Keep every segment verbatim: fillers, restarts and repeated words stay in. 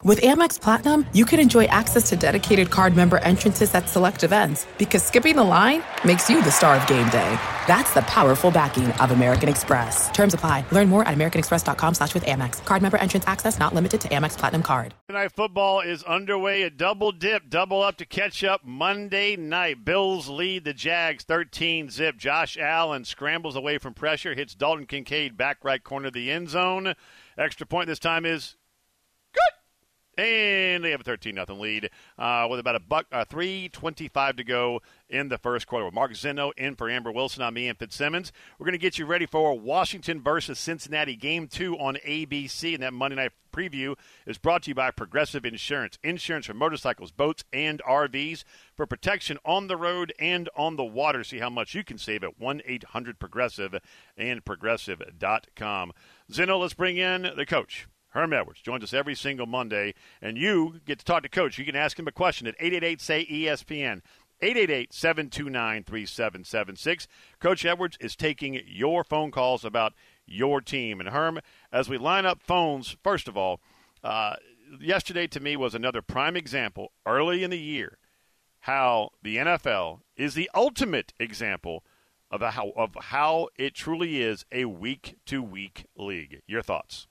With Amex Platinum, you can enjoy access to dedicated card member entrances at select events because skipping the line makes you the star of game day. That's the powerful backing of American Express. Terms apply. Learn more at americanexpress.com slash with Amex. Card member entrance access not limited to Amex Platinum card. Tonight football is underway. A double dip, double up to catch up Monday night. Bills lead the Jags thirteen zip. Josh Allen scrambles away from pressure, hits Dalton Kincaid back right corner of the end zone. Extra point this time is good. And they have a thirteen nothing lead uh, with about a buck, uh, three twenty-five to go in the first quarter. With Mark Zeno in for Amber Wilson, I'm Ian Fitzsimmons. We're going to get you ready for Washington versus Cincinnati Game two on A B C. And that Monday night preview is brought to you by Progressive Insurance. Insurance for motorcycles, boats, and R Vs for protection on the road and on the water. See how much you can save at one eight hundred progressive and progressive dot com. Zeno, let's bring in the coach. Herm Edwards joins us every single Monday, and you get to talk to Coach. You can ask him a question at eight eight eight, S A Y, E S P N, eight eight eight, seven two nine, three seven seven six. Coach Edwards is taking your phone calls about your team. And, Herm, as we line up phones, first of all, uh, yesterday to me was another prime example early in the year how the N F L is the ultimate example of how, of how it truly is a week-to-week league. Your thoughts?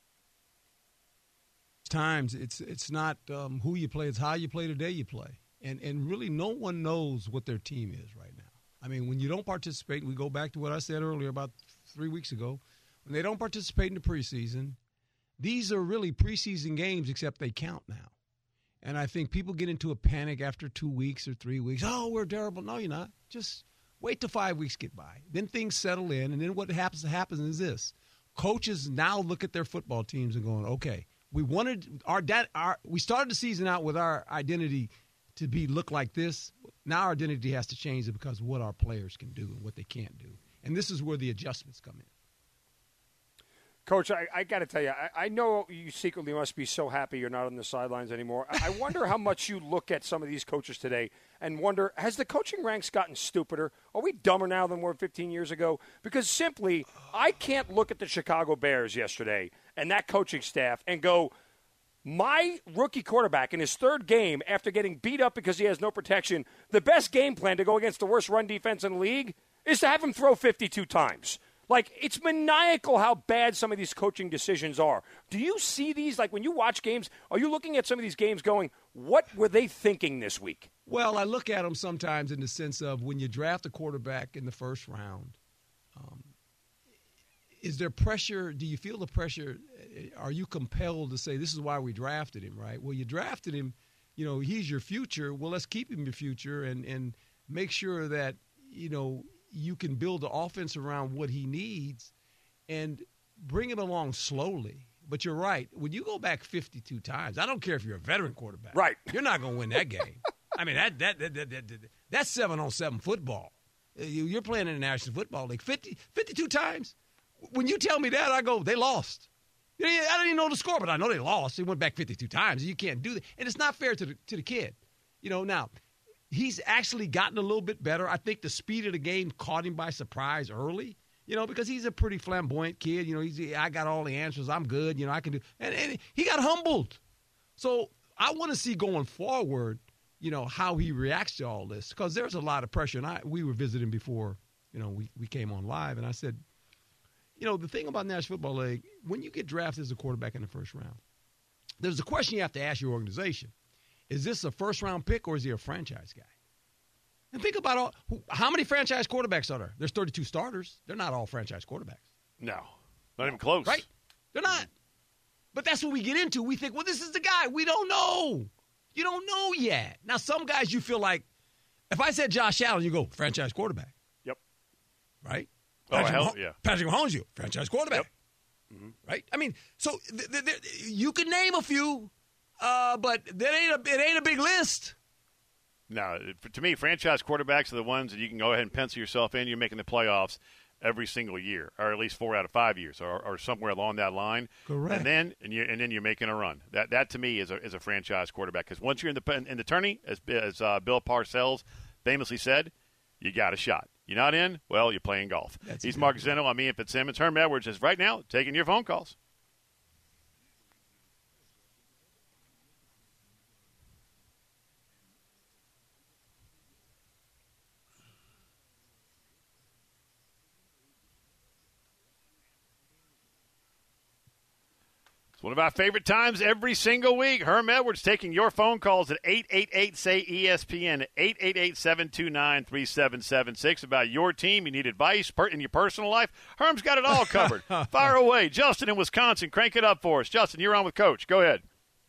Times it's it's not um, who you play, it's how you play the day you play. And and really no one knows what their team is right now. I mean, when you don't participate, we go back to what I said earlier about three weeks ago, when they don't participate in the preseason, these are really preseason games except they count now. And I think people get into a panic after two weeks or three weeks. Oh, we're terrible. No, you're not. Just wait till five weeks get by. Then things settle in, and then what happens happens is this. Coaches now look at their football teams and going, okay, We wanted our, our we started the season out with our identity to be look like this. Now our identity has to change because of what our players can do and what they can't do. And this is where the adjustments come in. Coach, I, I got to tell you, I, I know you secretly must be so happy you're not on the sidelines anymore. I wonder how much you look at some of these coaches today and wonder, has the coaching ranks gotten stupider? Are we dumber now than we were fifteen years ago? Because simply, I can't look at the Chicago Bears yesterday and that coaching staff and go, my rookie quarterback in his third game after getting beat up because he has no protection, the best game plan to go against the worst run defense in the league is to have him throw fifty-two times. Like, it's maniacal how bad some of these coaching decisions are. Do you see these? Like, when you watch games, are you looking at some of these games going, what were they thinking this week? Well, I look at them sometimes in the sense of when you draft a quarterback in the first round, um, is there pressure? Do you feel the pressure? Are you compelled to say, this is why we drafted him, right? Well, you drafted him, you know, he's your future. Well, let's keep him your future and, and make sure that, you know, you can build the offense around what he needs and bring him along slowly. But you're right. When you go back fifty-two times, I don't care if you're a veteran quarterback. Right. You're not going to win that game. I mean, that, that, that, that, that, that that's seven-on-seven football. You're playing in the National Football League. fifty, fifty-two times. When you tell me that, I go, they lost. I don't even know the score, but I know they lost. They went back fifty-two times. You can't do that. And it's not fair to the, to the kid. You know, now, he's actually gotten a little bit better. I think the speed of the game caught him by surprise early, you know, because he's a pretty flamboyant kid. You know, he's I got all the answers. I'm good. You know, I can do. And, and he got humbled. So I want to see going forward, you know, how he reacts to all this because there's a lot of pressure. And I we were visiting before, you know, we, we came on live. And I said, you know, the thing about National Football League, when you get drafted as a quarterback in the first round, there's a question you have to ask your organization. Is this a first-round pick or is he a franchise guy? And think about all, who, how many franchise quarterbacks are there? There's thirty-two starters. They're not all franchise quarterbacks. No, not even close. Right? They're not. But that's what we get into. We think, well, this is the guy. We don't know. You don't know yet. Now, some guys you feel like, if I said Josh Allen, you go, franchise quarterback. Yep. Right? Oh, Patrick hell, Mah- yeah. Patrick Mahomes, you franchise quarterback. Yep. Mm-hmm. Right? I mean, so th- th- th- you can name a few, uh, but that ain't a, it ain't a big list. No, to me, franchise quarterbacks are the ones that you can go ahead and pencil yourself in. You're making the playoffs every single year, or at least four out of five years, or, or somewhere along that line. Correct. And then, and you and then you're making a run. That that to me is a is a franchise quarterback because once you're in the in the tourney, as as uh, Bill Parcells famously said, you got a shot. You're not in, well, you're playing golf. That's He's exactly Mark Zeno. I'm Ian Fitzsimmons. Herm Edwards is right now taking your phone calls. It's one of our favorite times every single week. Herm Edwards taking your phone calls at eight eight eight, S A Y, E S P N, eight eight eight, seven two nine, three seven seven six. About your team, you need advice in your personal life, Herm's got it all covered. Fire away. Justin in Wisconsin, crank it up for us. Justin, you're on with Coach. Go ahead.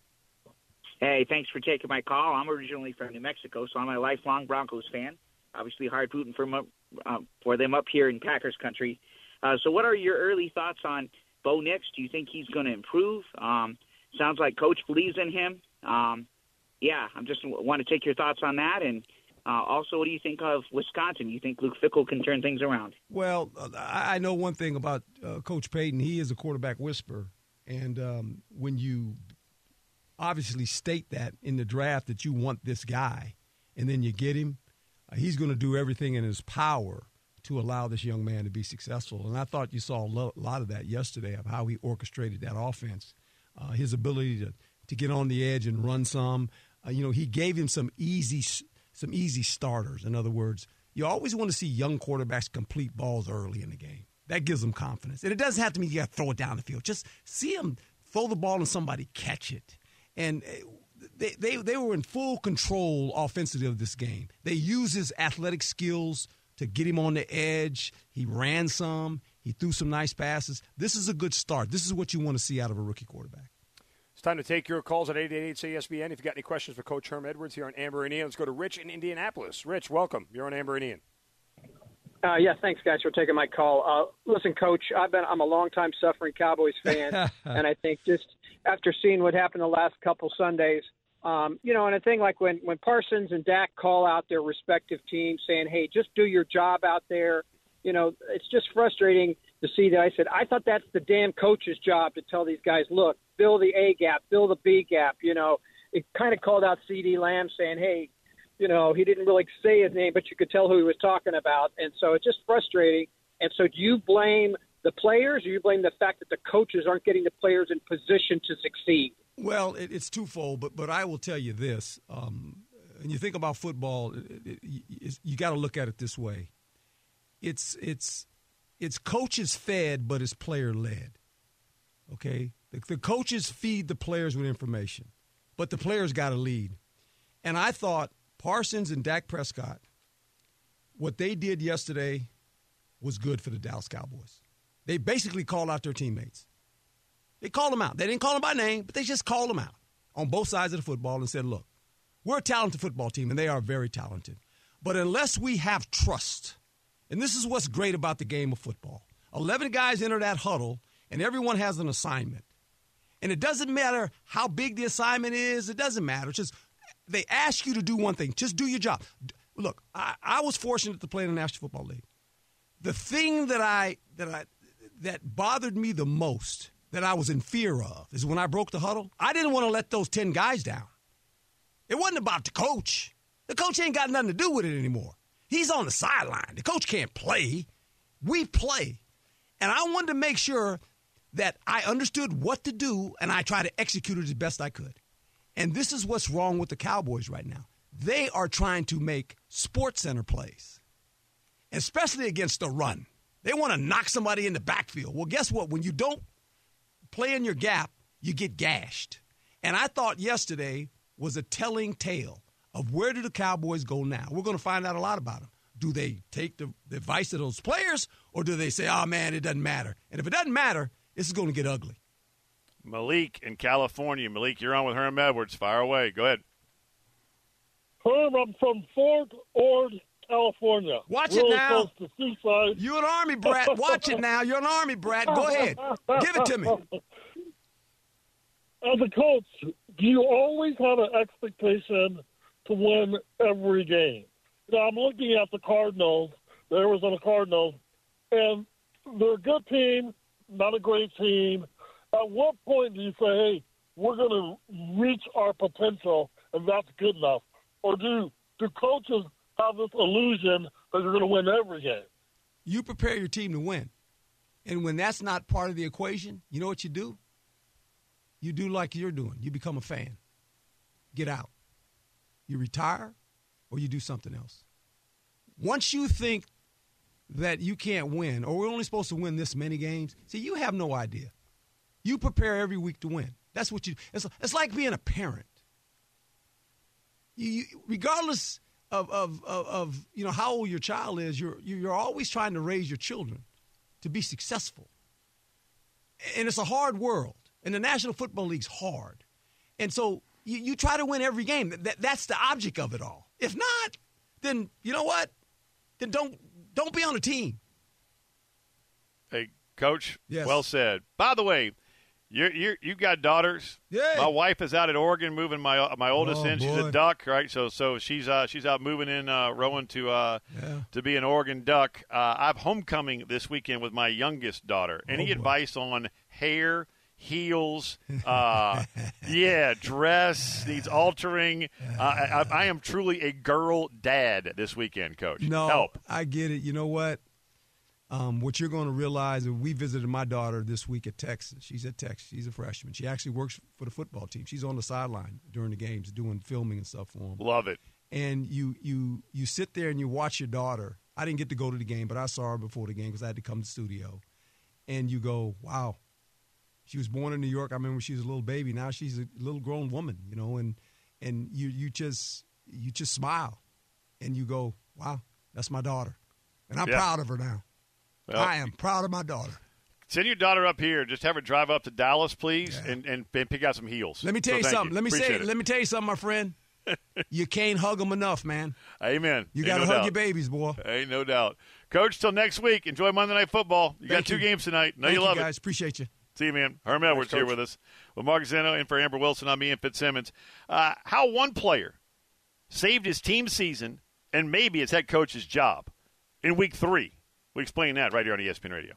Hey, thanks for taking my call. I'm originally from New Mexico, so I'm a lifelong Broncos fan. Obviously hard rooting for, uh, for them up here in Packers country. Uh, so what are your early thoughts on Bo Nix? Do you think he's going to improve? Um, sounds like Coach believes in him. Um, yeah, I just want to take your thoughts on that. And uh, also, what do you think of Wisconsin? Do you think Luke Fickell can turn things around? Well, I know one thing about uh, Coach Payton. He is a quarterback whisperer. And um, when you obviously state that in the draft that you want this guy and then you get him, uh, he's going to do everything in his power to allow this young man to be successful. And I thought you saw a lo- lot of that yesterday of how he orchestrated that offense, uh, his ability to, to get on the edge and run some. Uh, you know, he gave him some easy some easy starters. In other words, you always want to see young quarterbacks complete balls early in the game. That gives them confidence. And it doesn't have to mean you got to throw it down the field. Just see them throw the ball and somebody catch it. And they, they, they were in full control offensively of this game. They used his athletic skills to get him on the edge. He ran some. He threw some nice passes. This is a good start. This is what you want to see out of a rookie quarterback. It's time to take your calls at eight eight eight, S A Y, E S P N. If you've got any questions for Coach Herm Edwards here on Amber and Ian, let's go to Rich in Indianapolis. Rich, welcome. You're on Amber and Ian. Uh, yeah, thanks, guys, for taking my call. Uh, listen, Coach, I've been I'm a longtime suffering Cowboys fan, and I think just after seeing what happened the last couple Sundays, um, you know, and a thing like when, when Parsons and Dak call out their respective teams saying, hey, just do your job out there, you know, it's just frustrating to see that. I said, I thought that's the damn coach's job to tell these guys, look, fill the A gap, fill the B gap, you know. It kind of called out C D Lamb saying, hey, you know, he didn't really say his name, but you could tell who he was talking about. And so it's just frustrating. And so do you blame the players or you blame the fact that the coaches aren't getting the players in position to succeed? Well, it, it's twofold, but but I will tell you this. Um, when you think about football, it, it, it, you got to look at it this way. It's it's it's coaches fed, but it's player led. Okay? The, the coaches feed the players with information, but the players got to lead. And I thought Parsons and Dak Prescott, what they did yesterday was good for the Dallas Cowboys. They basically called out their teammates. They called them out. They didn't call them by name, but they just called them out on both sides of the football and said, look, we're a talented football team, and they are very talented. But unless we have trust, and this is what's great about the game of football, eleven guys enter that huddle, and everyone has an assignment. And it doesn't matter how big the assignment is. It doesn't matter. It's just they ask you to do one thing. Just do your job. Look, I, I was fortunate to play in the National Football League. The thing that I that I that bothered me the most, that I was in fear of, is when I broke the huddle. I didn't want to let those ten guys down. It wasn't about the coach. The coach ain't got nothing to do with it anymore. He's on the sideline. The coach can't play. We play. And I wanted to make sure that I understood what to do, and I tried to execute it as best I could. And this is what's wrong with the Cowboys right now. They are trying to make SportsCenter plays, especially against the run. They want to knock somebody in the backfield. Well, guess what? When you don't play in your gap, you get gashed. And I thought yesterday was a telling tale of where do the Cowboys go now. We're going to find out a lot about them. Do they take the, the advice of those players, or do they say, oh, man, it doesn't matter? And if it doesn't matter, this is going to get ugly. Malik in California. Malik, you're on with Herm Edwards. Fire away. Go ahead. Herm, I'm from Fort Ord, California. Watch really it now. Close to Seaside. You're an Army brat. Watch it now. You're an Army brat. Go ahead. Give it to me. As a coach, do you always have an expectation to win every game? You know, I'm looking at the Cardinals, the Arizona Cardinals, and they're a good team, not a great team. At what point do you say, hey, we're going to reach our potential, and that's good enough? Or do do coaches have this illusion that you're going to win every game? You prepare your team to win. And when that's not part of the equation, you know what you do? You do like you're doing. You become a fan. Get out. You retire, or you do something else. Once you think that you can't win, or we're only supposed to win this many games, see, you have no idea. You prepare every week to win. That's what you – it's it's like being a parent. You, you regardless of, of, of, of, you know, how old your child is, you're, you're always trying to raise your children to be successful. And it's a hard world. And the National Football League's hard. And so you, you try to win every game. That, that's the object of it all. If not, then you know what? Then don't don't be on the team. Hey, Coach, yes. Well said. By the way, you're, you're, you've got daughters. Yeah. My wife is out at Oregon moving my my oldest oh, in. She's boy. a duck, right? So so she's uh, she's out moving in, uh, rowing to uh, yeah. to be an Oregon Duck. Uh, I have homecoming this weekend with my youngest daughter. Any oh, advice on hair, heels, uh, yeah, dress needs altering? Uh, I, I am truly a girl dad this weekend, Coach. No, Help. I get it. You know what? Um, what you're going to realize, and we visited my daughter this week at Texas. She's at Texas. She's a freshman. She actually works for the football team. She's on the sideline during the games doing filming and stuff for them. Love it. And you you you sit there and you watch your daughter. I didn't get to go to the game, but I saw her before the game because I had to come to the studio. And you go, wow. She was born in New York. I remember she was a little baby. Now she's a little grown woman, you know, and and you you just you just smile and you go, wow, that's my daughter. And I'm yeah. proud of her now. Well, I am proud of my daughter. Send your daughter up here. Just have her drive up to Dallas, please, Yeah. and, and and pick out some heels. Let me tell So you thank something. you. Let me Appreciate say it. let me tell you something, my friend. You can't hug them enough, man. Amen. You Ain't got to no hug doubt. your babies, boy. Ain't no doubt. Coach, till next week. Enjoy Monday Night Football. You Thank got two you. games tonight. Know Thank you love guys. it. Appreciate you. See you, man. Herm Edwards Thanks, here Coach. with us. With Mark Zeno in for Amber Wilson. I'm Ian Fitzsimmons. Uh, how one player saved his team season and maybe his head coach's job in week three. We explain that right here on E S P N Radio.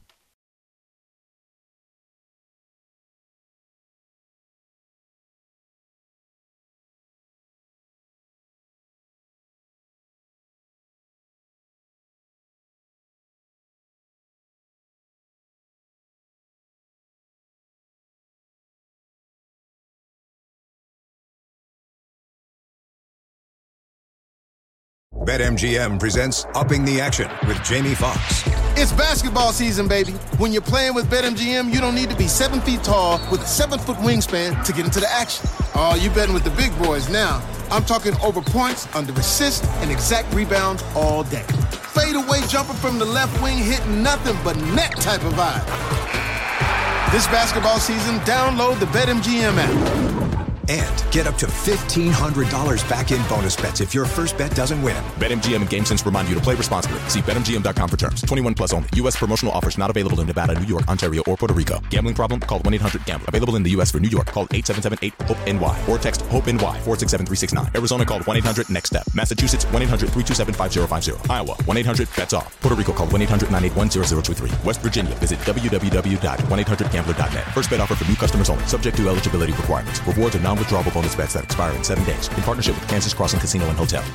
BetMGM presents Upping the Action with Jamie Foxx. It's basketball season, baby. When you're playing with BetMGM, you don't need to be seven feet tall with a seven-foot wingspan to get into the action. Oh, you betting with the big boys now. I'm talking over points, under assists, and exact rebounds all day. Fade-away jumper from the left wing hitting nothing but net type of vibe. This basketball season, download the BetMGM app. And get up to fifteen hundred dollars back in bonus bets if your first bet doesn't win. BetMGM and GameSense remind you to play responsibly. See Bet M G M dot com for terms. twenty-one plus only. U S promotional offers not available in Nevada, New York, Ontario, or Puerto Rico. Gambling problem? Call one eight hundred gambler. Available in the U S for New York. Call eight seven seven eight hope N Y or text HOPE-NY four six seven three six nine. Arizona, call one eight hundred next step. Massachusetts, one eight hundred three two seven five zero five zero. Iowa, one eight hundred bets off. Puerto Rico, call one eight hundred nine eight one zero zero two three. West Virginia, visit w w w dot one eight hundred gambler dot net. First bet offer for new customers only. Subject to eligibility requirements. Rewards are non-withdrawable bonus bets that expire in seven days. In partnership with Kansas Crossing Casino and Hotel.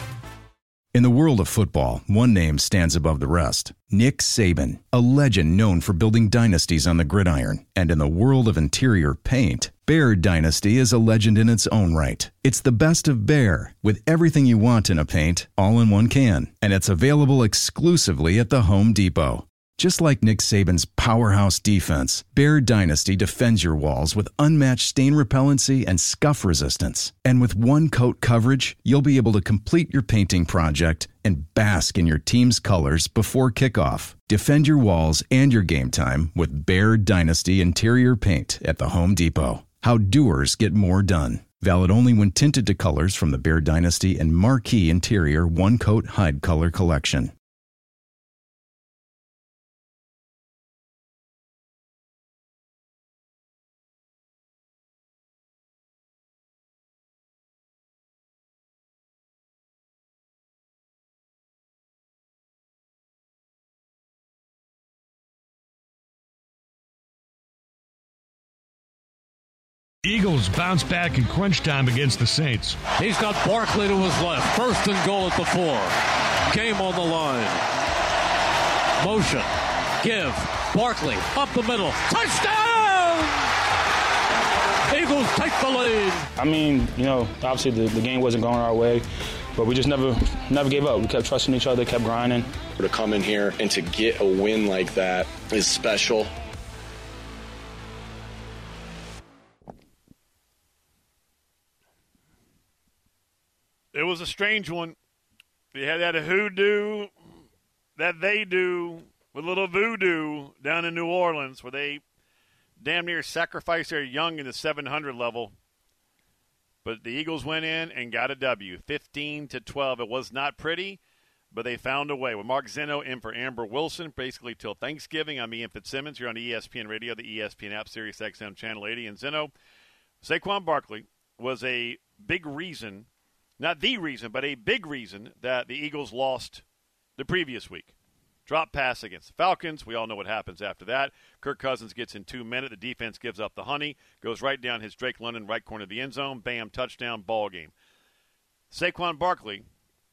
In the world of football, one name stands above the rest. Nick Saban, a legend known for building dynasties on the gridiron. And in the world of interior paint, Behr Dynasty is a legend in its own right. It's the best of Behr, with everything you want in a paint, all in one can. And it's available exclusively at the Home Depot. Just like Nick Saban's powerhouse defense, Behr Dynasty defends your walls with unmatched stain repellency and scuff resistance. And with one coat coverage, you'll be able to complete your painting project and bask in your team's colors before kickoff. Defend your walls and your game time with Behr Dynasty interior paint at the Home Depot. How doers get more done. Valid only when tinted to colors from the Behr Dynasty and Marquee Interior One Coat Hide Color Collection. Eagles bounce back in crunch time against the Saints. He's got Barkley to his left. First and goal at the four. Game on the line. Motion. Give. Barkley up the middle. Touchdown! Eagles take the lead. I mean, you know, obviously the, the game wasn't going our way, but we just never never gave up. We kept trusting each other, kept grinding. To come in here and to get a win like that is special. It was a strange one. You had that hoodoo that they do with a little voodoo down in New Orleans where they damn near sacrifice their young in the seven hundred level. But the Eagles went in and got a W, fifteen to twelve. It was not pretty, but they found a way. With Mark Zeno in for Amber Wilson, basically till Thanksgiving. I'm Ian Fitzsimmons. You're on E S P N Radio, the E S P N app, Sirius X M Channel eighty. And Zeno, Saquon Barkley was a big reason, not the reason, but a big reason that the Eagles lost the previous week. Drop pass against the Falcons. We all know what happens after that. Kirk Cousins gets in two minutes. The defense gives up the honey. Goes right down his Drake London right corner of the end zone. Bam, touchdown, ball game. Saquon Barkley,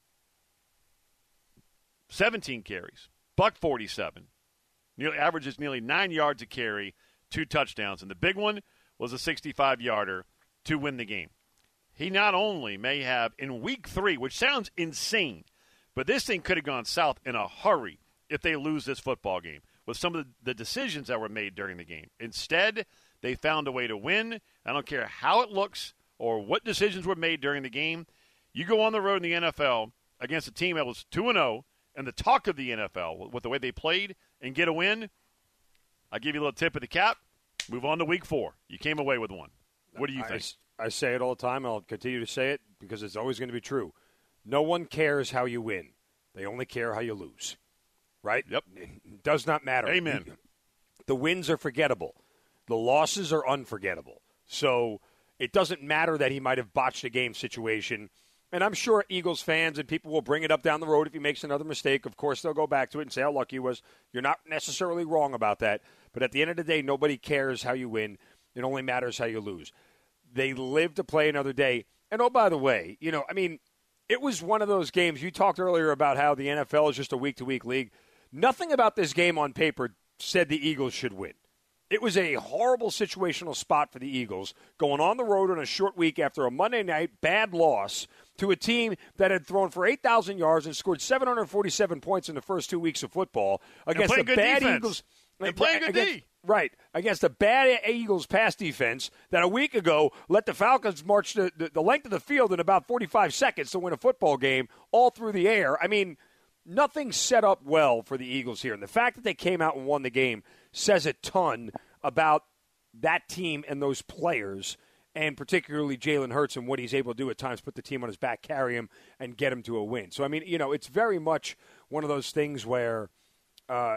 seventeen carries, buck forty-seven. Nearly, averages nearly nine yards a carry, two touchdowns. And the big one was a sixty-five-yarder to win the game. He not only may have, in week three, which sounds insane, but this thing could have gone south in a hurry if they lose this football game with some of the decisions that were made during the game. Instead, they found a way to win. I don't care how it looks or what decisions were made during the game. You go on the road in the N F L against a team that was two and oh and the talk of the N F L with the way they played and get a win, I'll give you a little tip of the cap. Move on to week four. You came away with one. What do you think? I, I say it all the time, and I'll continue to say it because it's always going to be true. No one cares how you win. They only care how you lose. Right? Yep. It does not matter. Amen. The wins are forgettable. The losses are unforgettable. So it doesn't matter that he might have botched a game situation. And I'm sure Eagles fans and people will bring it up down the road if he makes another mistake. Of course, they'll go back to it and say how lucky he was. You're not necessarily wrong about that. But at the end of the day, nobody cares how you win. It only matters how you lose. They live to play another day. And, oh, by the way, you know, I mean, it was one of those games. You talked earlier about how the N F L is just a week-to-week league. Nothing about this game on paper said the Eagles should win. It was a horrible situational spot for the Eagles, going on the road on a short week after a Monday night bad loss to a team that had thrown for eight thousand yards and scored seven hundred forty-seven points in the first two weeks of football against the bad defense. Eagles. And playing good against, D. Right, against the bad Eagles pass defense that a week ago let the Falcons march the, the, the length of the field in about forty-five seconds to win a football game all through the air. I mean, nothing set up well for the Eagles here. And the fact that they came out and won the game says a ton about that team and those players, and particularly Jalen Hurts and what he's able to do at times, put the team on his back, carry him, and get him to a win. So, I mean, you know, it's very much one of those things where uh,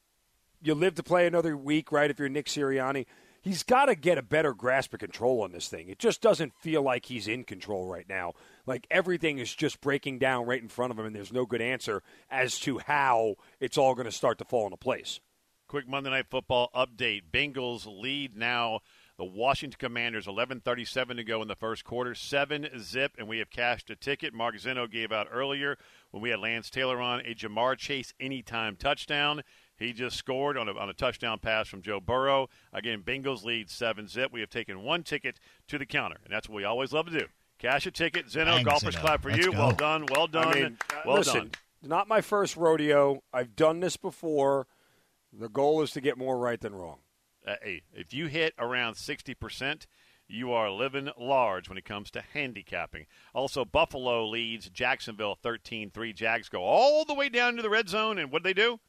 you live to play another week, right, if you're Nick Sirianni. He's got to get a better grasp of control on this thing. It just doesn't feel like he's in control right now. Like everything is just breaking down right in front of him, and there's no good answer as to how it's all going to start to fall into place. Quick Monday Night Football update. Bengals lead now the Washington Commanders, eleven thirty-seven to go in the first quarter, seven zip, and we have cashed a ticket Mark Zeno gave out earlier when we had Lance Taylor on, a Jamar Chase anytime touchdown. He just scored on a, on a touchdown pass from Joe Burrow. Again, Bengals lead seven zip. We have taken one ticket to the counter, and that's what we always love to do. Cash a ticket. Zeno, Thanks, golfers Zeno. clap for Let's you. go. Well done. Well done. I mean, uh, well listen, done. Not my first rodeo. I've done this before. The goal is to get more right than wrong. Uh, hey, if you hit around sixty percent, you are living large when it comes to handicapping. Also, Buffalo leads Jacksonville thirteen three. Jags go all the way down to the red zone, and what do they do?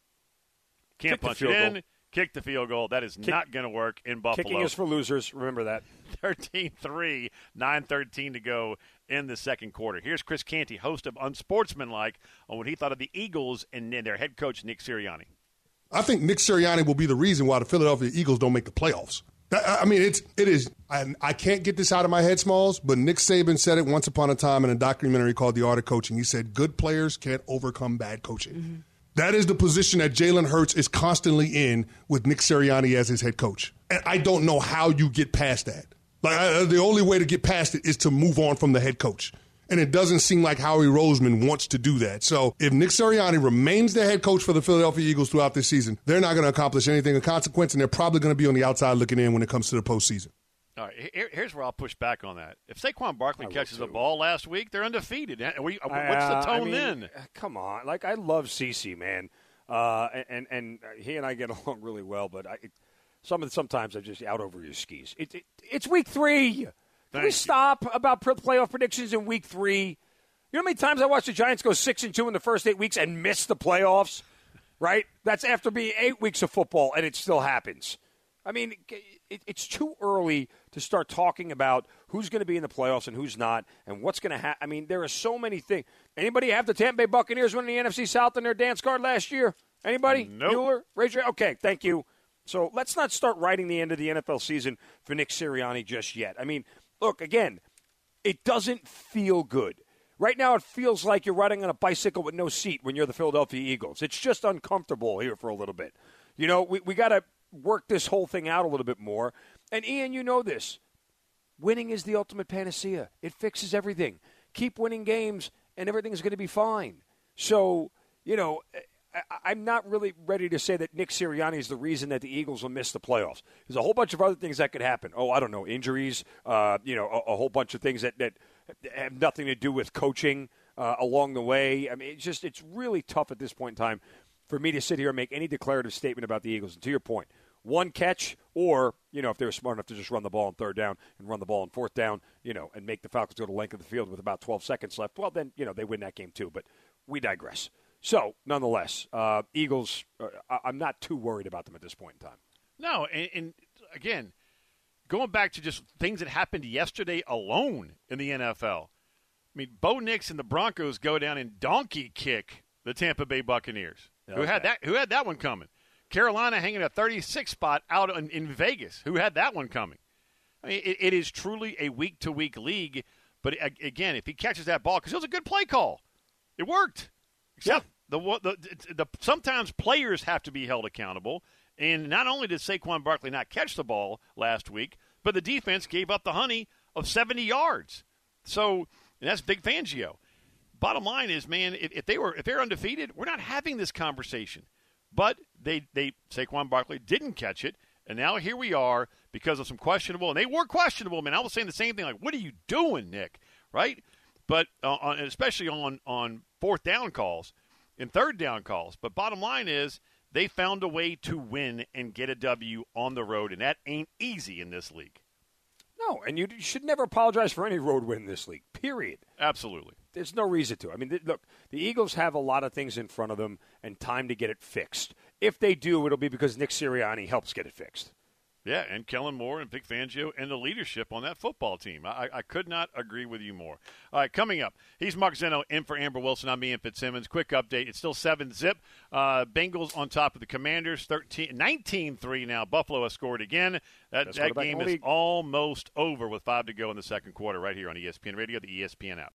Can't Kick the punch field it in. goal. Kick the field goal. That is Kick- not going to work in Buffalo. Kicking is for losers. Remember that. thirteen three, nine thirteen to go in the second quarter. Here's Chris Canty, host of Unsportsmanlike, on what he thought of the Eagles and their head coach, Nick Sirianni. I think Nick Sirianni will be the reason why the Philadelphia Eagles don't make the playoffs. I I mean, it's it is. I, I can't get this out of my head, Smalls. But Nick Saban said it once upon a time in a documentary called The Art of Coaching. He said, "Good players can't overcome bad coaching." Mm-hmm. That is the position that Jalen Hurts is constantly in with Nick Sirianni as his head coach. And I don't know how you get past that. Like I, the only way to get past it is to move on from the head coach. And it doesn't seem like Howie Roseman wants to do that. So if Nick Sirianni remains the head coach for the Philadelphia Eagles throughout this season, they're not going to accomplish anything of consequence, and they're probably going to be on the outside looking in when it comes to the postseason. All right, here, here's where I'll push back on that. If Saquon Barkley catches the ball last week, they're undefeated. Are we, what's Uh, the tone I mean, then? Come on. Like, I love CeCe, man. Uh, and, and he and I get along really well, but I, some sometimes I'm just out over your skis. It, it, it's week three. Can Thank we you. stop about playoff predictions in week three? You know how many times I watched the Giants go six and two in the first eight weeks and miss the playoffs? Right? That's after being eight weeks of football, and it still happens. I mean, it, it's too early to start talking about who's going to be in the playoffs and who's not, and what's going to happen. I mean, there are so many things. Anybody have the Tampa Bay Buccaneers winning the N F C South in their dance card last year? Anybody? Nope. Bueller? Raise your, okay, thank you. So let's not start writing the end of the N F L season for Nick Sirianni just yet. I mean, look, again, it doesn't feel good. Right now it feels like you're riding on a bicycle with no seat when you're the Philadelphia Eagles. It's just uncomfortable here for a little bit. You know, we, we got to work this whole thing out a little bit more. And, Ian, you know this. Winning is the ultimate panacea. It fixes everything. Keep winning games, and everything's going to be fine. So, you know, I, I'm not really ready to say that Nick Sirianni is the reason that the Eagles will miss the playoffs. There's a whole bunch of other things that could happen. Oh, I don't know, injuries, uh, you know, a, a whole bunch of things that, that have nothing to do with coaching uh, along the way. I mean, it's just it's really tough at this point in time for me to sit here and make any declarative statement about the Eagles. And to your point, one catch or, you know, if they were smart enough to just run the ball on third down and run the ball on fourth down, you know, and make the Falcons go the length of the field with about twelve seconds left, well, then, you know, they win that game too. But we digress. So, nonetheless, uh, Eagles, uh, I'm not too worried about them at this point in time. No, and, and again, going back to just things that happened yesterday alone in the N F L. I mean, Bo Nix and the Broncos go down and donkey kick the Tampa Bay Buccaneers. Okay. Who had that? Who had that one coming? Carolina hanging a thirty-six spot out in, in Vegas. Who had that one coming? I mean, it, it is truly a week-to-week league. But again, if he catches that ball, because it was a good play call, it worked. Except yeah. the, the the sometimes players have to be held accountable. And not only did Saquon Barkley not catch the ball last week, but the defense gave up the honey of seventy yards. So and that's Vic Fangio. Bottom line is, man, if, if they were if they're undefeated, we're not having this conversation. But they they Saquon Barkley didn't catch it, and now here we are because of some questionable, and they were questionable. Man, I was saying the same thing. Like, what are you doing, Nick? Right? But uh, on, especially on on fourth down calls and third down calls. But bottom line is, they found a way to win and get a W on the road, and that ain't easy in this league. No, and you should never apologize for any road win in this league, period. Absolutely. There's no reason to. I mean, th- look, the Eagles have a lot of things in front of them and time to get it fixed. If they do, it'll be because Nick Sirianni helps get it fixed. Yeah, and Kellen Moore and Vic Fangio and the leadership on that football team. I, I could not agree with you more. All right, coming up, he's Mark Zeno in for Amber Wilson. I'm Ian Fitzsimmons. Quick update. It's still seven zip. Uh, Bengals on top of the Commanders, thirteen, nineteen three now. Buffalo has scored again. That, that game is almost over with five to go in the second quarter right here on E S P N Radio, the E S P N app.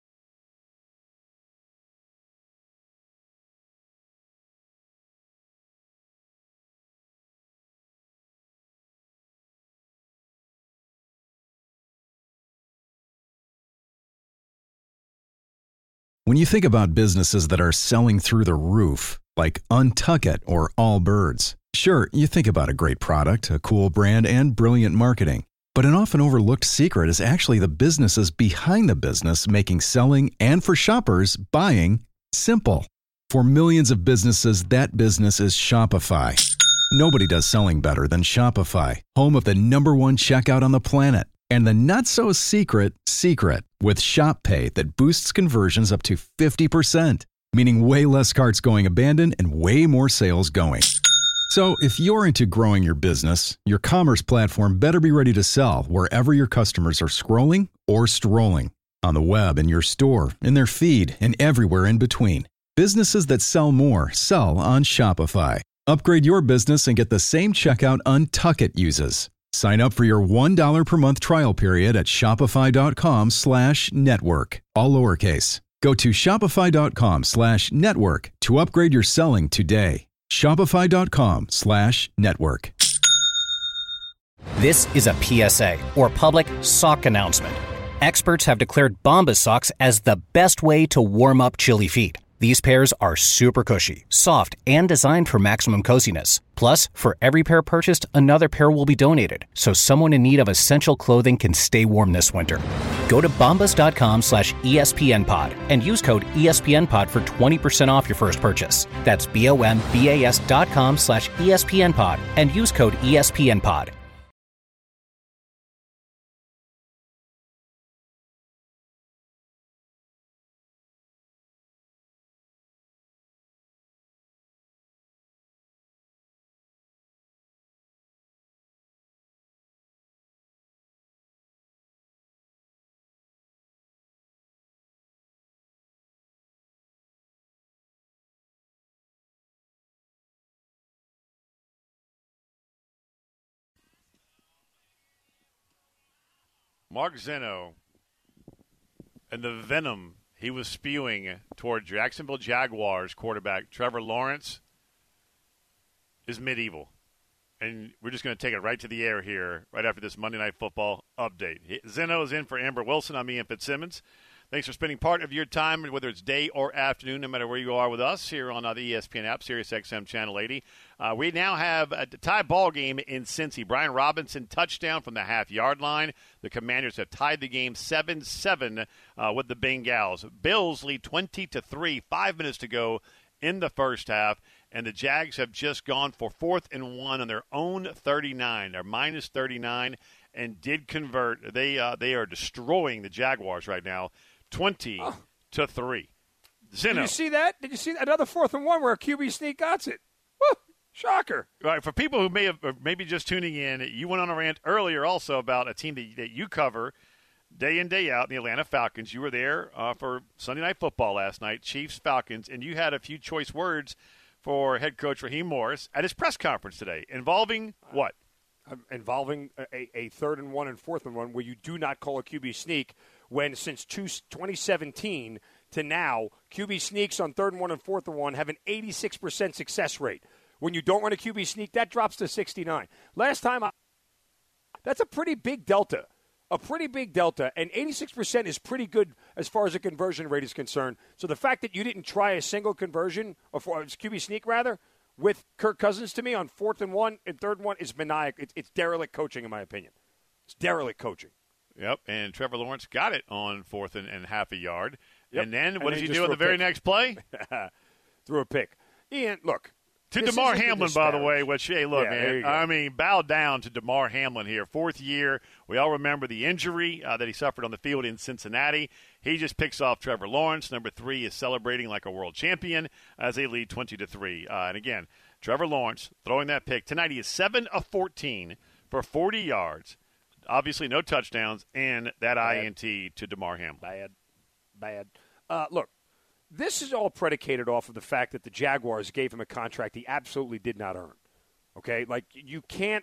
When you think about businesses that are selling through the roof, like Untuckit or Allbirds, sure, you think about a great product, a cool brand, and brilliant marketing. But an often overlooked secret is actually the businesses behind the business making selling and for shoppers, buying simple. For millions of businesses, that business is Shopify. Nobody does selling better than Shopify, home of the number one checkout on the planet. And the not-so-secret secret with Shop Pay that boosts conversions up to fifty percent, meaning way less carts going abandoned and way more sales going. So if you're into growing your business, your commerce platform better be ready to sell wherever your customers are scrolling or strolling. On the web, in your store, in their feed, and everywhere in between. Businesses that sell more sell on Shopify. Upgrade your business and get the same checkout Untuckit uses. Sign up for your one dollar per month trial period at shopify.com slash network. All lowercase. Go to shopify.com slash network to upgrade your selling today. Shopify.com slash network. This is a P S A, or public sock announcement. Experts have declared Bombas socks as the best way to warm up chilly feet. These pairs are super cushy, soft, and designed for maximum coziness. Plus, for every pair purchased, another pair will be donated, so someone in need of essential clothing can stay warm this winter. Go to bombas.com slash ESPNpod and use code ESPNpod for twenty percent off your first purchase. That's B-O-M-B-A-S dot com slash ESPNpod and use code ESPNpod. Mark Zeno and the venom he was spewing toward Jacksonville Jaguars quarterback Trevor Lawrence is medieval. And we're just going to take it right to the air here, right after this Monday Night Football update. Zeno is in for Amber Wilson. I'm Ian Fitzsimmons. Thanks for spending part of your time, whether it's day or afternoon, no matter where you are with us here on uh, the E S P N app, Sirius X M Channel eighty. Uh, we now have a tie ball game in Cincy. Brian Robinson touchdown from the half-yard line. The Commanders have tied the game seven seven uh, with the Bengals. Bills lead twenty to three, five minutes to go in the first half, and the Jags have just gone for fourth and one on their own thirty-nine. They're minus thirty-nine and did convert. They uh, they are destroying the Jaguars right now. Twenty oh. to three. Zeno. Did you see that? Did you see that? Another fourth and one where a Q B sneak got it? Woo! Shocker. Right. For people who may have maybe just tuning in, you went on a rant earlier also about a team that, that you cover day in, day out, the Atlanta Falcons. You were there uh, for Sunday Night Football last night, Chiefs Falcons, and you had a few choice words for head coach Raheem Morris at his press conference today, involving what? Uh, involving a, a third and one and fourth and one where you do not call a Q B sneak. When since twenty seventeen to now, Q B sneaks on third and one and fourth and one have an eighty-six percent success rate. When you don't run a Q B sneak, that drops to sixty-nine. Last time, I, that's a pretty big delta. A pretty big delta, and eighty-six percent is pretty good as far as the conversion rate is concerned. So the fact that you didn't try a single conversion, or for, Q B sneak rather, with Kirk Cousins to me on fourth and one and third and one is maniac. It's, it's derelict coaching, in my opinion. It's derelict coaching. Yep, and Trevor Lawrence got it on fourth and, and half a yard. Yep. And then what and does then he do in the very next play? Threw a pick. Ian, look. To DeMar Hamlin, by the way, which, hey, look, yeah, man, I mean, bow down to DeMar Hamlin here. Fourth year. We all remember the injury uh, that he suffered on the field in Cincinnati. He just picks off Trevor Lawrence. Number three is celebrating like a world champion as they lead twenty to three. Uh, and again, Trevor Lawrence throwing that pick. Tonight he is seven of fourteen for forty yards. Obviously, no touchdowns, and that Bad. I N T to DeMar Hamlin. Bad. Bad. Uh, look, this is all predicated off of the fact that the Jaguars gave him a contract he absolutely did not earn. Okay? Like, you can't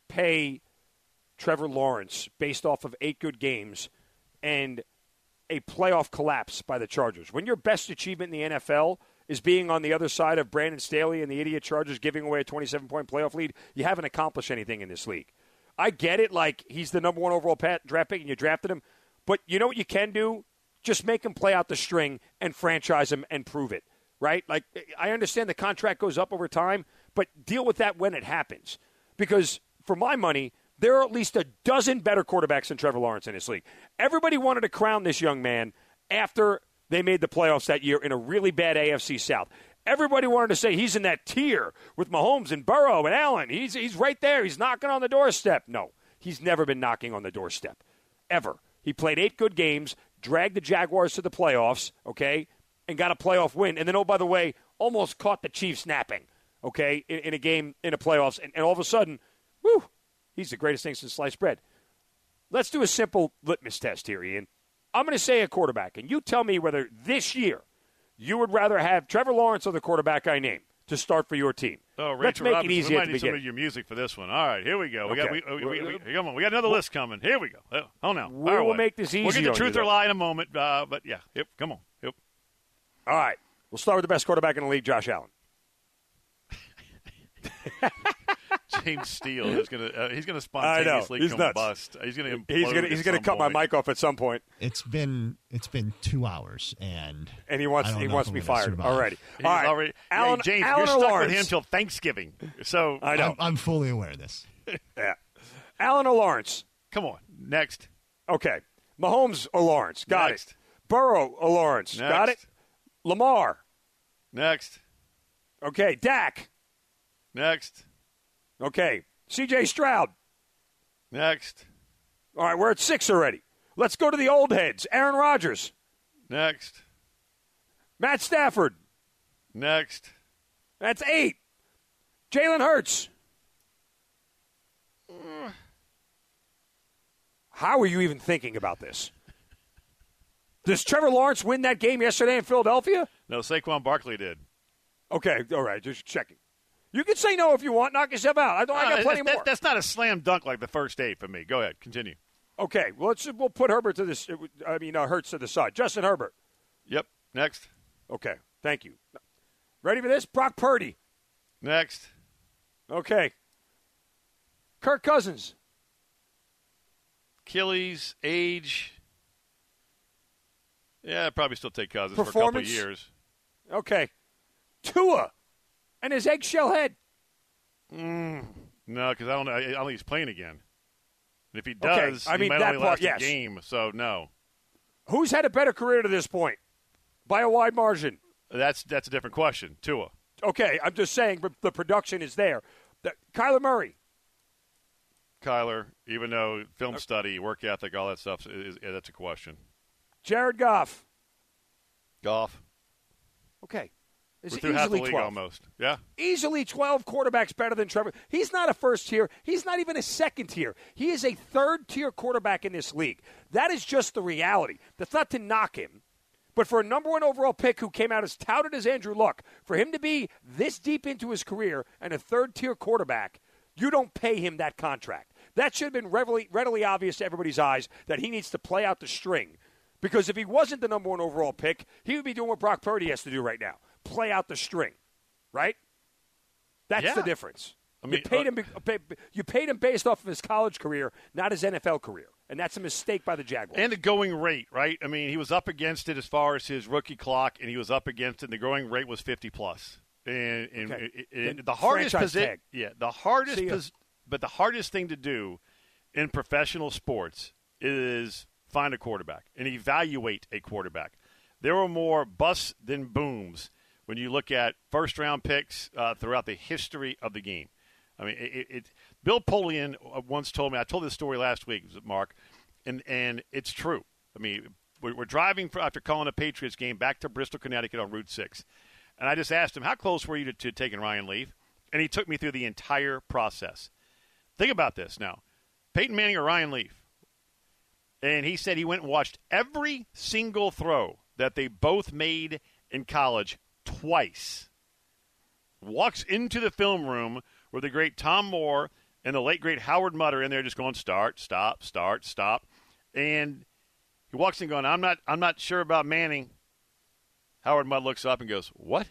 pay Trevor Lawrence based off of eight good games and a playoff collapse by the Chargers. When your best achievement in the N F L is being on the other side of Brandon Staley and the idiot Chargers giving away a twenty-seven point playoff lead, you haven't accomplished anything in this league. I get it, like he's the number one overall draft pick and you drafted him. But you know what you can do? Just make him play out the string and franchise him and prove it, right? Like, I understand the contract goes up over time, but deal with that when it happens. Because for my money, there are at least a dozen better quarterbacks than Trevor Lawrence in this league. Everybody wanted to crown this young man after they made the playoffs that year in a really bad A F C South. Everybody wanted to say he's in that tier with Mahomes and Burrow and Allen. He's he's right there. He's knocking on the doorstep. No, he's never been knocking on the doorstep, ever. He played eight good games, dragged the Jaguars to the playoffs, okay, and got a playoff win. And then, oh, by the way, almost caught the Chiefs napping, okay, in, in a game in the playoffs. And, and all of a sudden, whew, he's the greatest thing since sliced bread. Let's do a simple litmus test here, Ian. I'm going to say a quarterback, and you tell me whether this year you would rather have Trevor Lawrence or the quarterback I named to start for your team. Oh, Let's Rachel make Robinson, it easy we at might the need some beginning. of your music for this one. All right, here we go. We Okay. got we, we, we, we, come on, we got another list coming. Here we go. Oh no, We'll, we'll make this easy. We'll get the truth you, or lie in a moment. Uh, but yeah, yep. Come on. Yep. All right, we'll start with the best quarterback in the league, Josh Allen. James Steele is gonna uh, he's gonna spontaneously he's combust. He's gonna he's gonna he's gonna cut point. my mic off at some point. It's been it's been two hours and and he wants he wants me fired already. He's All right, already, Allen, hey, James, Allen you're stuck Lawrence. with him till Thanksgiving. So I know I'm, I'm fully aware of this. Yeah, Allen or Lawrence? Come on, next. Okay, Mahomes or Lawrence? Got next. it. Burrow or Lawrence? Next. Got it. Lamar. Next. Okay, Dak. Next. Okay, C J Stroud. Next. All right, we're at six already. Let's go to the old heads. Aaron Rodgers. Next. Matt Stafford. Next. That's eight. Jalen Hurts. How are you even thinking about this? Does Trevor Lawrence win that game yesterday in Philadelphia? No, Saquon Barkley did. Okay, all right, just checking. You can say no if you want. Knock yourself out. I, don't, I got Uh, plenty that, more. That's not a slam dunk like the first eight for me. Go ahead. Continue. Okay, well, let's we'll put Herbert to this. I mean, uh, Hurts to the side. Justin Herbert. Yep. Next. Okay. Thank you. Ready for this? Brock Purdy. Next. Okay. Kirk Cousins. Achilles, age. Yeah, I'd probably still take Cousins for a couple of years. Okay. Tua and his eggshell head. Mm, no, because I don't know. I don't think he's playing again. And if he does, okay. I he mean, might that only part, last yes. a game. So no. Who's had a better career to this point by a wide margin? That's that's a different question. Tua. Okay, I'm just saying, but the production is there. The, Kyler Murray. Kyler, even though film study, work ethic, all that stuff, is, is, that's a question. Jared Goff. Goff. Okay. Is We're it through half the easily league twelve? almost. Yeah. Easily twelve quarterbacks better than Trevor. He's not a first tier. He's not even a second tier. He is a third tier quarterback in this league. That is just the reality. That's not to knock him. But for a number one overall pick who came out as touted as Andrew Luck, for him to be this deep into his career and a third tier quarterback, you don't pay him that contract. That should have been readily, readily obvious to everybody's eyes that he needs to play out the string. Because if he wasn't the number one overall pick, he would be doing what Brock Purdy has to do right now. Play out the string. Right? That's yeah. the difference. I mean, you, paid uh, him, you paid him based off of his college career, not his N F L career. And that's a mistake by the Jaguars. And the going rate, right? I mean, he was up against it as far as his rookie clock, and he was up against it, and the going rate was fifty plus. And, and, Okay. and, and Then the hardest franchise position, tag. yeah, the hardest, See ya. pos- but the hardest thing to do in professional sports is find a quarterback and evaluate a quarterback. There were more busts than booms when you look at first round picks uh, throughout the history of the game. I mean, it, it, Bill Polian once told me, I told this story last week, Mark, and, and it's true. I mean, we're, we're driving for, after calling a Patriots game back to Bristol, Connecticut on Route six. And I just asked him, how close were you to, to taking Ryan Leaf? And he took me through the entire process. Think about this now. Peyton Manning or Ryan Leaf? And he said he went and watched every single throw that they both made in college twice. Walks into the film room where the great Tom Moore and the late great Howard Mudd are in there just going start, stop, start, stop. And he walks in going, I'm not I'm not sure about Manning. Howard Mudd looks up and goes, what?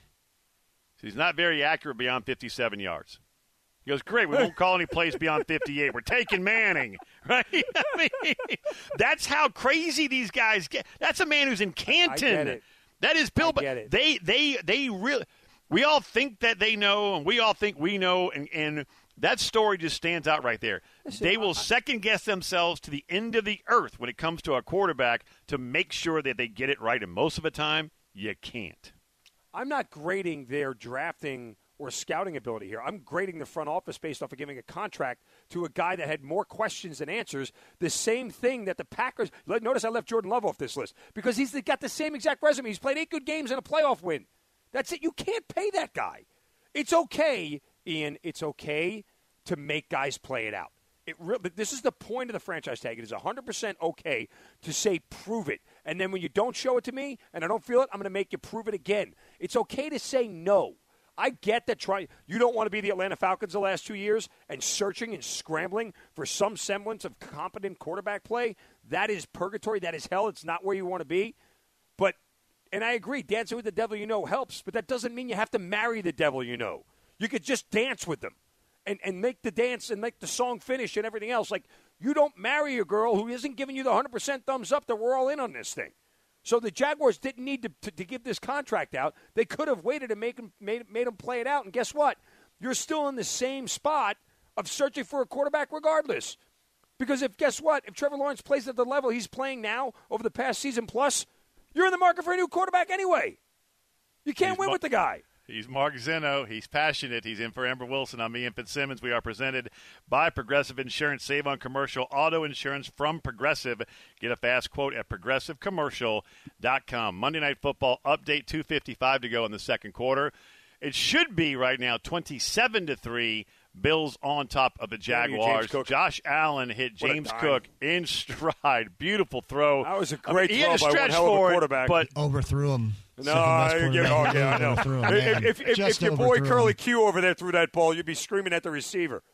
So he's not very accurate beyond fifty-seven yards. He goes, great, we won't call any plays beyond fifty-eight. We're taking Manning, right? I mean, that's how crazy these guys get. That's a man who's in Canton. I get it. That is Bill. I get it. They, they, they really. We all think that they know, and we all think we know, and, and that story just stands out right there. Listen, they will I, second guess themselves to the end of the earth when it comes to a quarterback to make sure that they get it right, and most of the time, you can't. I'm not grading their drafting or scouting ability here. I'm grading the front office based off of giving a contract to a guy that had more questions than answers. The same thing that the Packers – notice I left Jordan Love off this list because he's got the same exact resume. He's played eight good games and a playoff win. That's it. You can't pay that guy. It's okay, Ian, it's okay to make guys play it out. It re- this is the point of the franchise tag. It is one hundred percent okay to say prove it. And then when you don't show it to me and I don't feel it, I'm going to make you prove it again. It's okay to say no. I get that try, you don't want to be the Atlanta Falcons the last two years and searching and scrambling for some semblance of competent quarterback play. That is purgatory. That is hell. It's not where you want to be. But, and I agree, dancing with the devil you know helps, but that doesn't mean you have to marry the devil you know. You could just dance with them and, and make the dance and make the song finish and everything else. Like, you don't marry a girl who isn't giving you the one hundred percent thumbs up that we're all in on this thing. So the Jaguars didn't need to, to, to give this contract out. They could have waited and make him, made, made him play it out. And guess what? You're still in the same spot of searching for a quarterback regardless. Because if, guess what? If Trevor Lawrence plays at the level he's playing now over the past season plus, you're in the market for a new quarterback anyway. You can't He's win Mar- with the guy. He's Mark Zeno. He's passionate. He's in for Amber Wilson. I'm Ian Fitzsimmons. We are presented by Progressive Insurance. Save on commercial auto insurance from Progressive. Get a fast quote at progressive commercial dot com. Monday Night Football update, two fifty-five to go in the second quarter. It should be right now twenty-seven to three. Bills on top of the Jaguars. Josh Allen hit James Cook in stride. Beautiful throw. That was a great I mean, throw by one hell of a quarterback. It, but overthrew him. No, I, get, oh, yeah, I know. Him, if if, if, if your boy him. Curly Q over there threw that ball, you'd be screaming at the receiver.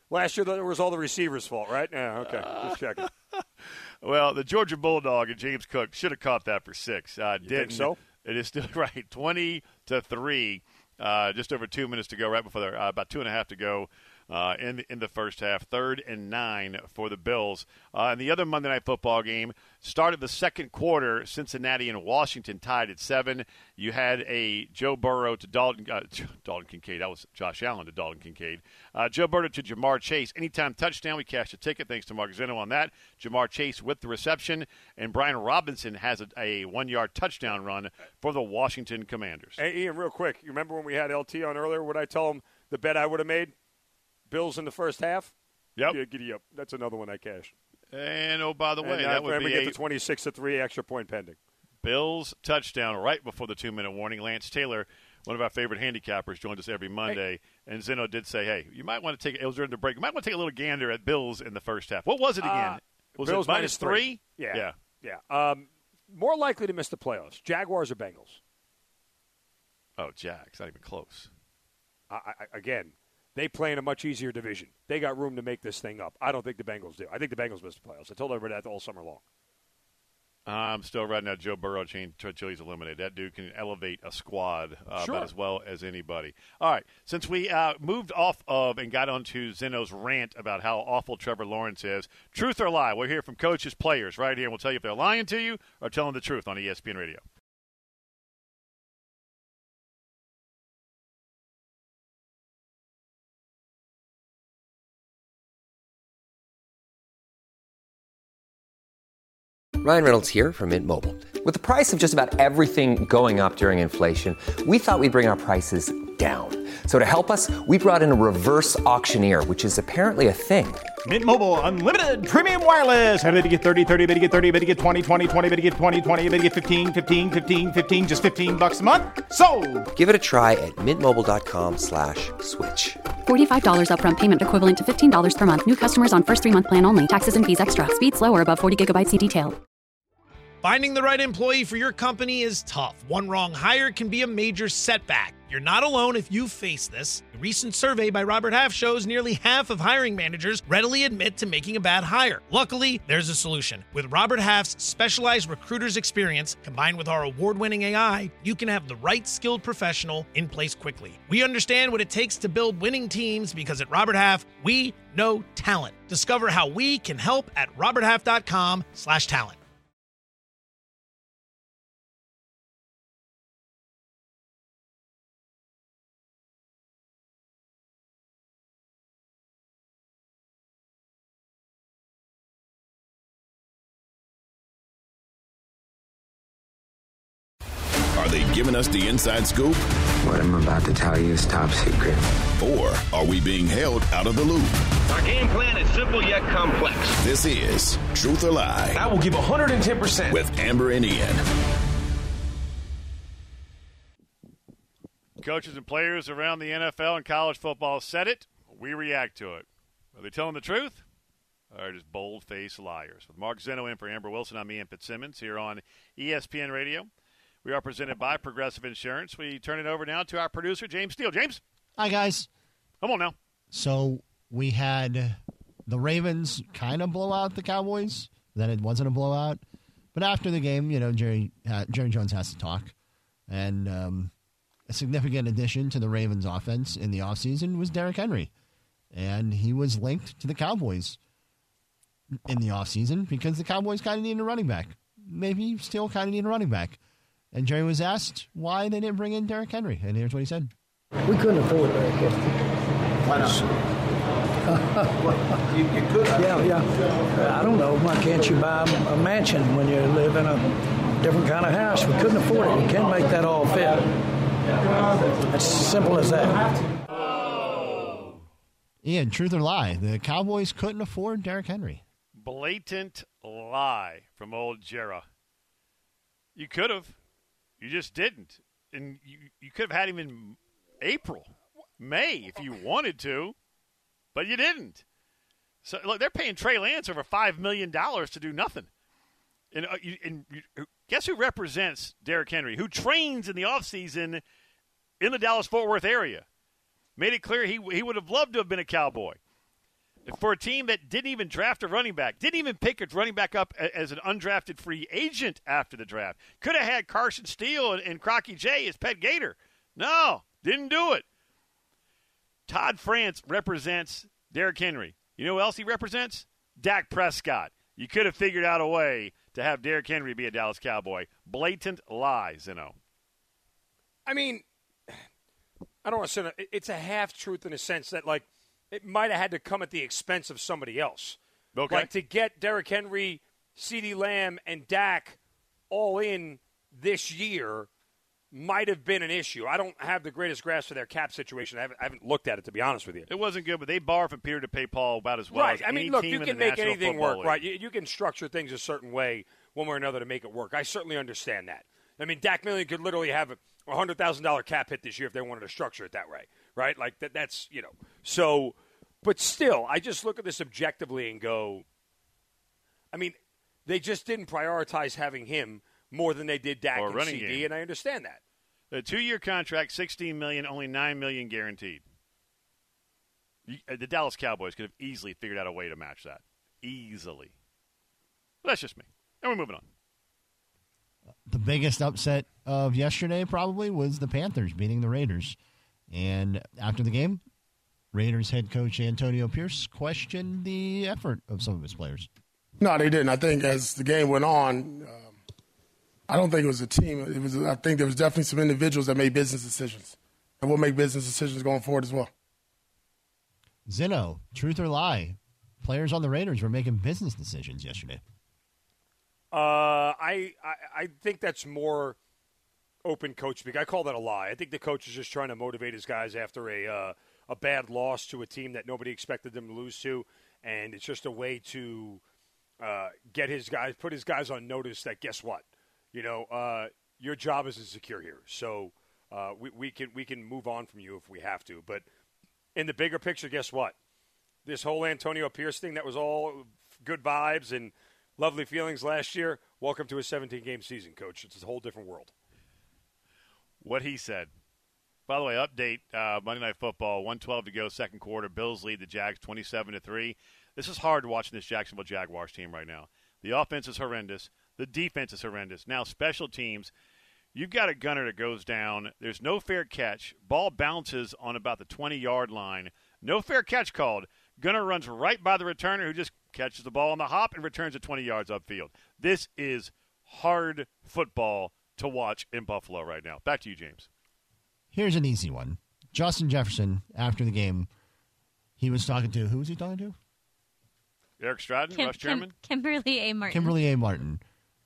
Last year, that was all the receivers' fault, right? Yeah, okay. Just checking. Well, the Georgia Bulldog and James Cook should have caught that for six. Uh, You didn't. think so? It is still right. twenty to three. Uh, just over two minutes to go, right before the, uh, about two and a half to go uh, in the, in the first half. Third and nine for the Bills. Uh, and the other Monday Night Football game started the second quarter. Cincinnati and Washington tied at seven. You had a Joe Burrow to Dalton uh, Dalton Kincaid. That was Josh Allen to Dalton Kincaid. Uh, Joe Burrow to Jamar Chase. Anytime touchdown, we cashed a ticket. Thanks to Mark Zeno on that. Jamar Chase with the reception. And Brian Robinson has a, a one-yard touchdown run for the Washington Commanders. Hey, Ian, real quick. You remember when we had L T on earlier? Would I tell him the bet I would have made? Bills in the first half? Yep. Yeah, giddy up. That's another one I cashed. And, oh, by the way, and that I would be get a the twenty-six to three extra point pending. Bills touchdown right before the two-minute warning. Lance Taylor, one of our favorite handicappers, joins us every Monday. Hey. And Zeno did say, hey, you might want to take – it was during the break. You might want to take a little gander at Bills in the first half. What was it again? Uh, was Bills it minus three? three? Yeah. Yeah. Yeah. Um, more likely to miss the playoffs, Jaguars or Bengals? Oh, Jags. Not even close. I, I, again, they play in a much easier division. They got room to make this thing up. I don't think the Bengals do. I think the Bengals miss the playoffs. I told everybody that all summer long. I'm still riding that Joe Burrow chain until he's eliminated. That dude can elevate a squad uh, sure. about as well as anybody. All right, since we uh, moved off of and got onto Zeno's rant about how awful Trevor Lawrence is, truth or lie, we'll hear from coaches, players right here, and we'll tell you if they're lying to you or telling the truth on E S P N Radio. Ryan Reynolds here from Mint Mobile. With the price of just about everything going up during inflation, we thought we'd bring our prices down. So to help us, we brought in a reverse auctioneer, which is apparently a thing. Mint Mobile Unlimited Premium Wireless. How to get thirty, thirty, how to get thirty, how to get twenty, twenty, twenty, how to get twenty, twenty, how to get fifteen, fifteen, fifteen, fifteen, just fifteen bucks a month? Sold! Give it a try at mintmobile.com slash switch. forty-five dollars upfront payment equivalent to fifteen dollars per month. New customers on first three-month plan only. Taxes and fees extra. Speed slower above forty gigabytes. See detail. Finding the right employee for your company is tough. One wrong hire can be a major setback. You're not alone if you face this. A recent survey by Robert Half shows nearly half of hiring managers readily admit to making a bad hire. Luckily, there's a solution. With Robert Half's specialized recruiter's experience, combined with our award-winning A I, you can have the right skilled professional in place quickly. We understand what it takes to build winning teams because at Robert Half, we know talent. Discover how we can help at roberthalf.com slash talent. Are they giving us the inside scoop? What I'm about to tell you is top secret. Or are we being held out of the loop? Our game plan is simple yet complex. This is Truth or Lie. I will give one hundred ten percent. With Amber and Ian. Coaches and players around the N F L and college football said it. We react to it. Are they telling the truth? Or just bold-faced liars? With Mark Zeno in for Amber Wilson, I'm Ian Fitzsimmons here on E S P N Radio. We are presented by Progressive Insurance. We turn it over now to our producer, James Steele. James? Hi, guys. Come on now. So we had the Ravens kind of blow out the Cowboys. Then it wasn't a blowout. But after the game, you know, Jerry uh, Jerry Jones has to talk. And um, a significant addition to the Ravens offense in the offseason was Derrick Henry. And he was linked to the Cowboys in the offseason because the Cowboys kind of need a running back. Maybe still kind of need a running back. And Jerry was asked why they didn't bring in Derrick Henry. And here's what he said. We couldn't afford Derrick Henry. Why not? you, you could. Yeah, yeah. I don't know. Why can't you buy a mansion when you live in a different kind of house? We couldn't afford it. We can't make that all fit. It's as simple as that. Ian, truth or lie? The Cowboys couldn't afford Derrick Henry. Blatant lie from old Jera. You could have. You just didn't. And you, you could have had him in April, May, if you wanted to, but you didn't. So, look, they're paying Trey Lance over five million dollars to do nothing. And, uh, you, and you, guess who represents Derrick Henry, who trains in the offseason in the Dallas-Fort Worth area? Made it clear he he would have loved to have been a Cowboy. For a team that didn't even draft a running back, didn't even pick a running back up as an undrafted free agent after the draft. Could have had Carson Steele and, and Crocky J as pet gator. No, didn't do it. Todd France represents Derrick Henry. You know who else he represents? Dak Prescott. You could have figured out a way to have Derrick Henry be a Dallas Cowboy. Blatant lies, you know. I mean, I don't want to say it, it's a half-truth in a sense that, like, it might have had to come at the expense of somebody else. Okay. Like, to get Derrick Henry, CeeDee Lamb, and Dak all in this year might have been an issue. I don't have the greatest grasp of their cap situation. I haven't, I haven't looked at it, to be honest with you. It wasn't good, but they borrowed from Peter to pay Paul about as well right. as I mean, any look, team you in can the make National anything Football work, League. right? You, you can structure things a certain way, one way or another, to make it work. I certainly understand that. I mean, Dak Million could literally have a one hundred thousand dollars cap hit this year if they wanted to structure it that way, right? Like, that. that's, you know. So, but still, I just look at this objectively and go, I mean, they just didn't prioritize having him more than they did Dak Or and running C D, game. and I understand that. The two-year contract, sixteen million dollars, only nine million dollars guaranteed. You, uh, the Dallas Cowboys could have easily figured out a way to match that. Easily. But that's just me. And we're moving on. The biggest upset of yesterday probably was the Panthers beating the Raiders. And after the game, Raiders head coach Antonio Pierce questioned the effort of some of his players. No, they didn't. I think as the game went on, um, I don't think it was a team. It was. I think there was definitely some individuals that made business decisions, and we'll make business decisions going forward as well. Zeno, truth or lie? Players on the Raiders were making business decisions yesterday. Uh, I, I I think that's more open coach speak. I call that a lie. I think the coach is just trying to motivate his guys after a uh, a bad loss to a team that nobody expected them to lose to, and it's just a way to uh, get his guys, put his guys on notice that guess what, you know, uh, your job is insecure here, so uh, we we can we can move on from you if we have to. But in the bigger picture, guess what? This whole Antonio Pierce thing that was all good vibes and lovely feelings last year. Welcome to a seventeen-game season, Coach. It's a whole different world. What he said. By the way, update, uh, Monday Night Football, one twelve to go, second quarter. Bills lead the Jags twenty-seven to three. This is hard watching this Jacksonville Jaguars team right now. The offense is horrendous. The defense is horrendous. Now, special teams, you've got a gunner that goes down. There's no fair catch. Ball bounces on about the twenty-yard line. No fair catch called. Gunner runs right by the returner who just catches the ball on the hop and returns it twenty yards upfield. This is hard football to watch in Buffalo right now. Back to you, James. Here's an easy one. Justin Jefferson, after the game, he was talking to, who was he talking to? Eric Stratton, Kim, Rush Chairman? Kim, Kimberly A. Martin. Kimberly A. Martin.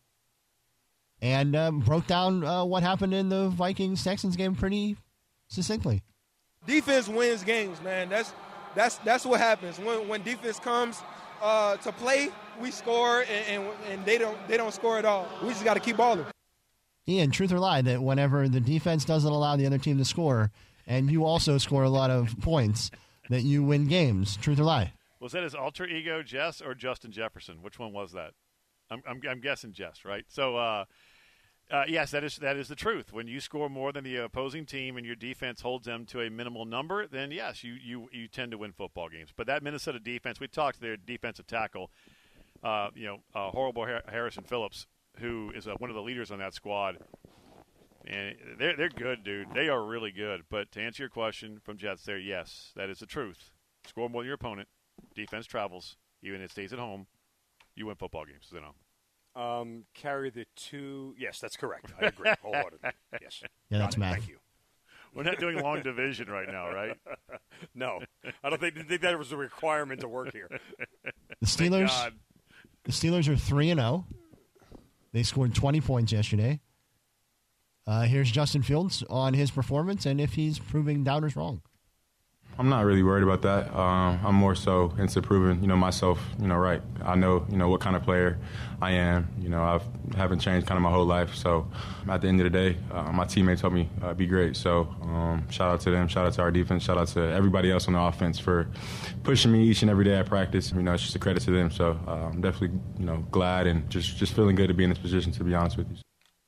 And um, broke down uh, what happened in the Vikings-Texans game pretty succinctly. Defense wins games, man. That's that's that's what happens. When when defense comes uh, to play, we score, and, and, and they don't they don't score at all. We just got to keep balling. Ian, truth or lie, that whenever the defense doesn't allow the other team to score, and you also score a lot of points, that you win games. Truth or lie? Was that his alter ego, Jess, or Justin Jefferson? Which one was that? I'm I'm, I'm guessing Jess, right? So, uh, uh, yes, that is that is the truth. When you score more than the opposing team and your defense holds them to a minimal number, then yes, you you, you tend to win football games. But that Minnesota defense, we talked to their defensive tackle, uh, you know, uh, horrible Harrison Phillips, who is uh, one of the leaders on that squad. And they're, they're good, dude. They are really good. But to answer your question from Jets there, yes, that is the truth. Score more than your opponent. Defense travels. Even if it stays at home, you win football games. You know. Um, carry the two. Yes, that's correct. I agree wholeheartedly. Yes. Yeah, that's Got it. math. Thank you. We're not doing long division right now, right? No. I don't think, think that was a requirement to work here. The Steelers, the Steelers are three and zero. They scored twenty points yesterday. Uh, here's Justin Fields on his performance and if he's proving doubters wrong. I'm not really worried about that. Um, I'm more so into proving, you know, myself, you know, right. I know, you know, what kind of player I am. You know, I've haven't changed kind of my whole life. So at the end of the day, uh, my teammates helped me uh, be great. So um, shout out to them. Shout out to our defense. Shout out to everybody else on the offense for pushing me each and every day at practice. You know, it's just a credit to them. So uh, I'm definitely, you know, glad and just, just feeling good to be in this position, to be honest with you.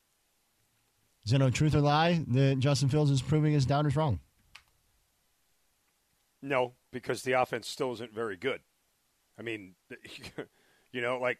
Zeno, truth or lie, that Justin Fields is proving his doubters wrong? No, because the offense still isn't very good. I mean, you know, like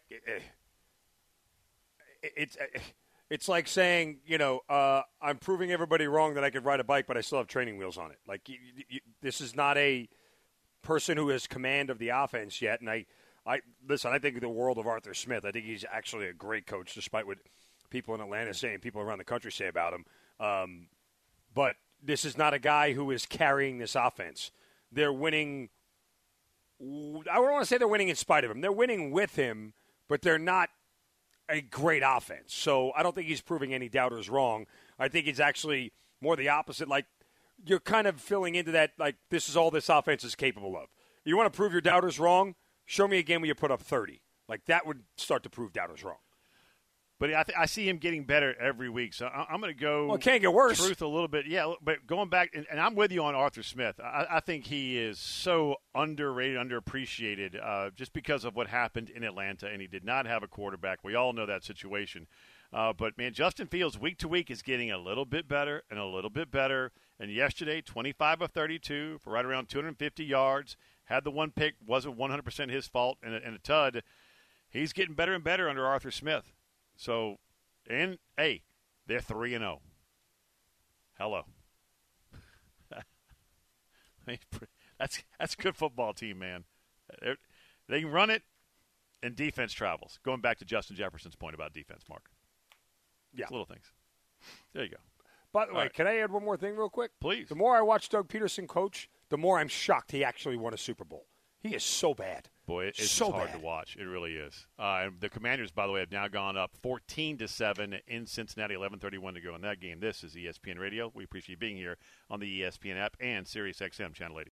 it's it's like saying, you know, uh, I'm proving everybody wrong that I could ride a bike, but I still have training wheels on it. Like, you, you, this is not a person who has command of the offense yet. And I, I listen, I think the world of Arthur Smith. I think he's actually a great coach, despite what people in Atlanta say and people around the country say about him. Um, but this is not a guy who is carrying this offense. They're winning. I don't want to say they're winning in spite of him. They're winning with him, but they're not a great offense. So I don't think he's proving any doubters wrong. I think it's actually more the opposite. Like, you're kind of filling into that, like, this is all this offense is capable of. You want to prove your doubters wrong? Show me a game where you put up thirty. Like, that would start to prove doubters wrong. But I, th- I see him getting better every week, so I- I'm going to go. Well, it can't get worse. Truth a little bit, yeah. But going back, and, and I'm with you on Arthur Smith. I, I think he is so underrated, underappreciated, uh, just because of what happened in Atlanta, and he did not have a quarterback. We all know that situation. Uh, but man, Justin Fields week to week is getting a little bit better and a little bit better. And yesterday, twenty-five of thirty-two for right around two hundred fifty yards. Had the one pick, wasn't one hundred percent his fault, and a, and a T U D. He's getting better and better under Arthur Smith. So, and, hey, they're three and oh. Hello. that's that's a good football team, man. They're, they can run it, and defense travels. Going back to Justin Jefferson's point about defense, Mark. Yeah. It's little things. There you go. By the way, right. Can I add one more thing real quick? Please. The more I watch Doug Peterson coach, the more I'm shocked he actually won a Super Bowl. He is so bad. Boy, it's so hard bad. to watch. It really is. Uh, and the Commanders, by the way, have now gone up fourteen to seven in Cincinnati. eleven thirty-one to go in that game. This is E S P N Radio. We appreciate you being here on the E S P N app and Sirius X M Channel eighty.